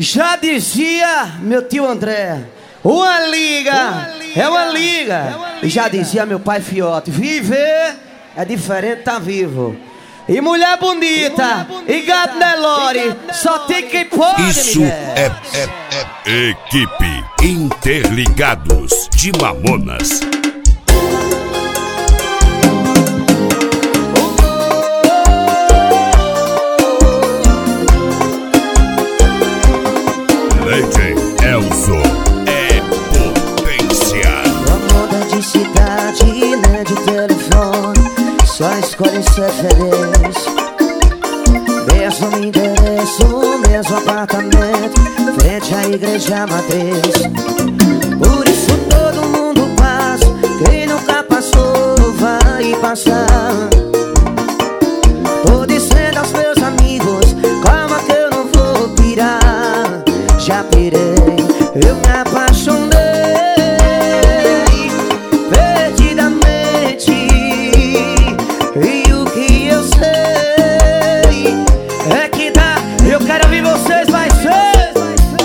Já dizia meu tio André, uma liga é uma liga. E já dizia meu pai Fiote, viver é diferente tá vivo. E mulher bonita e gato Nelore, só tem quem pode. Isso é Equipe Interligados de Mamonas. DJ Elzo é potência. Não muda de cidade, nem de telefone, só escolhe ser feliz. Mesmo endereço, mesmo apartamento, frente à igreja matriz. Por isso todo mundo passa, quem nunca passou vai passar. Tô dizendo aos meus amigos, calma que eu não vou pirar. Já pirei, eu me apaixonei perdidamente. E o que eu sei é que dá. Eu quero ouvir vocês, vai ser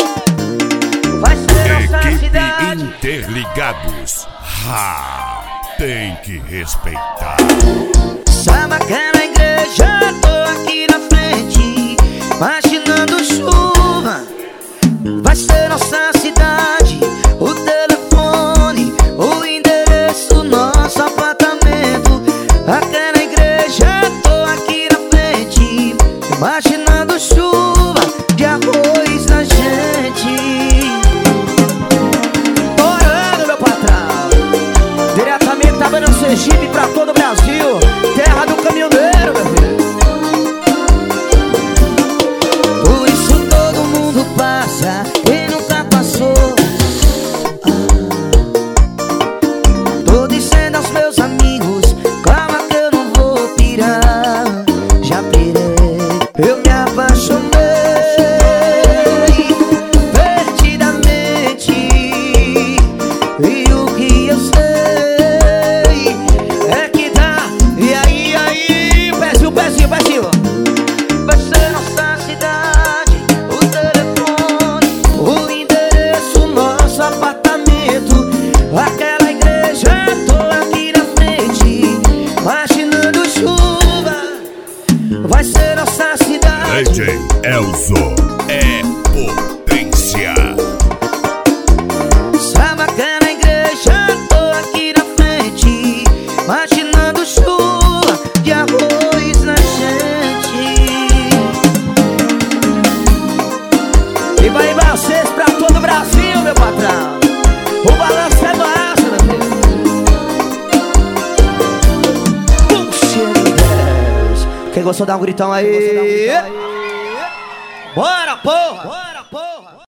nossa Equipe cidade. Interligados. Tem que respeitar. Sabe aquela igreja? Tô aqui na frente, imaginando chuva. Vai ser nossa cidade, o telefone, o endereço, nosso apartamento. Aquela igreja, tô aqui na frente, imaginando chuva de arroz na gente. Orando, meu patrão, diretamente da Banda Sergipe pra todo o Brasil, terra do caminhoneiro, meu filho. Por isso todo mundo passa, quem nunca passou. Tô dizendo aos meus amigos, calma que eu não vou pirar. Já pirei, eu me apaixonei perdidamente. E o que eu sei é que dá. E aí, pezinho. Vai ser nossa cidade, o telefone, o endereço, nosso apartamento. Aquela igreja, tô aqui na frente, imaginando chuva. Vai ser nossa cidade. DJ Elzo é potência. Sabe aquela igreja, tô aqui na frente, imaginando chuva de arroz na gente. E vai vocês pra todo o Brasil, meu patrão. O balanço é massa, meu filho. Puxa, Quem gostou dá um gritão aí. Bora, porra!